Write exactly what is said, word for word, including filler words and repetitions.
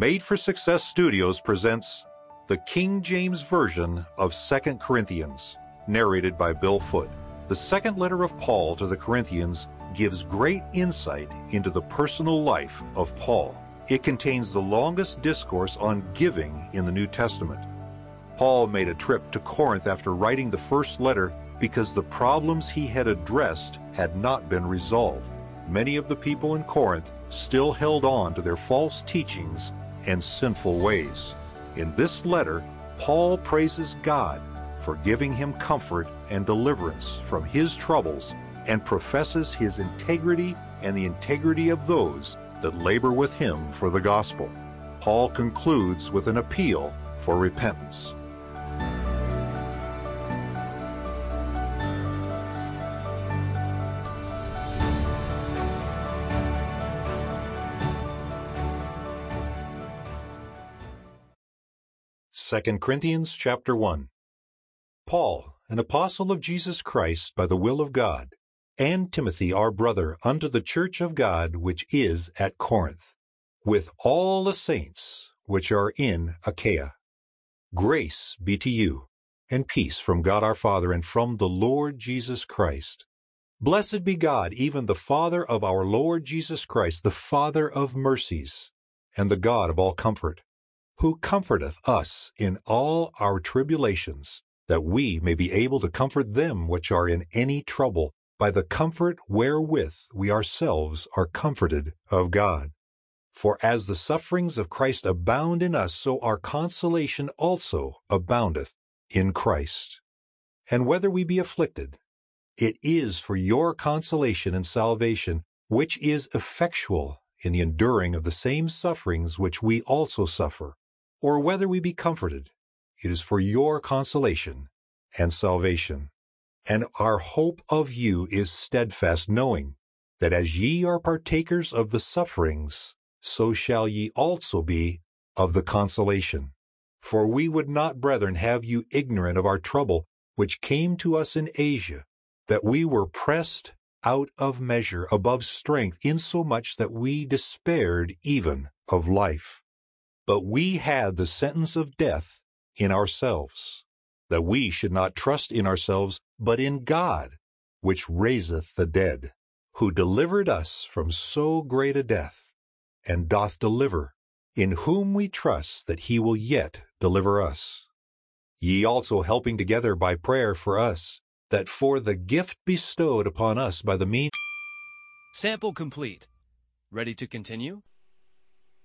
Made for Success Studios presents the King James Version of Second Corinthians, narrated by Bill Foote. The second letter of Paul to the Corinthians gives great insight into the personal life of Paul. It contains the longest discourse on giving in the New Testament. Paul made a trip to Corinth after writing the first letter because the problems he had addressed had not been resolved. Many of the people in Corinth still held on to their false teachings and sinful ways. In this letter, Paul praises God for giving him comfort and deliverance from his troubles and professes his integrity and the integrity of those that labor with him for the gospel. Paul concludes with an appeal for repentance. Second Corinthians chapter one. Paul, an apostle of Jesus Christ by the will of God, and Timothy our brother unto the church of God which is at Corinth, with all the saints which are in Achaia. Grace be to you, and peace from God our Father and from the Lord Jesus Christ. Blessed be God, even the Father of our Lord Jesus Christ, the Father of mercies, and the God of all comfort, who comforteth us in all our tribulations, that we may be able to comfort them which are in any trouble, by the comfort wherewith we ourselves are comforted of God. For as the sufferings of Christ abound in us, so our consolation also aboundeth in Christ. And whether we be afflicted, it is for your consolation and salvation, which is effectual in the enduring of the same sufferings which we also suffer. Or whether we be comforted, it is for your consolation and salvation. And our hope of you is steadfast, knowing that as ye are partakers of the sufferings, so shall ye also be of the consolation. For we would not, brethren, have you ignorant of our trouble, which came to us in Asia, that we were pressed out of measure above strength, insomuch that we despaired even of life. But we had the sentence of death in ourselves, that we should not trust in ourselves, but in God, which raiseth the dead, who delivered us from so great a death, and doth deliver, in whom we trust that he will yet deliver us. Ye also helping together by prayer for us, that for the gift bestowed upon us by the means... Sample complete. Ready to continue?